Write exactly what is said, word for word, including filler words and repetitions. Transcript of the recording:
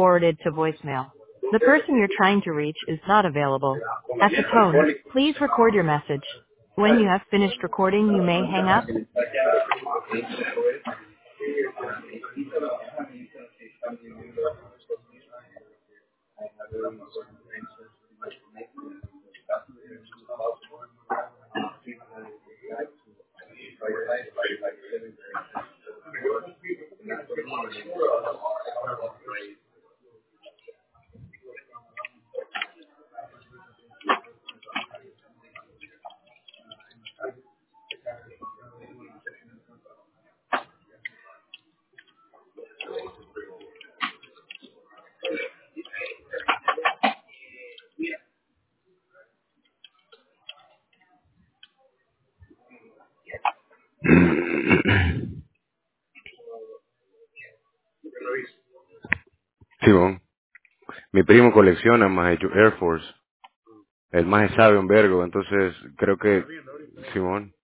forwarded to voicemail. The person you're trying to reach is not available. At the tone, please record your message. When you have finished recording, you may hang up. Simón, mi primo colecciona más Air Force. El más sabe un vergo, entonces creo que Simón.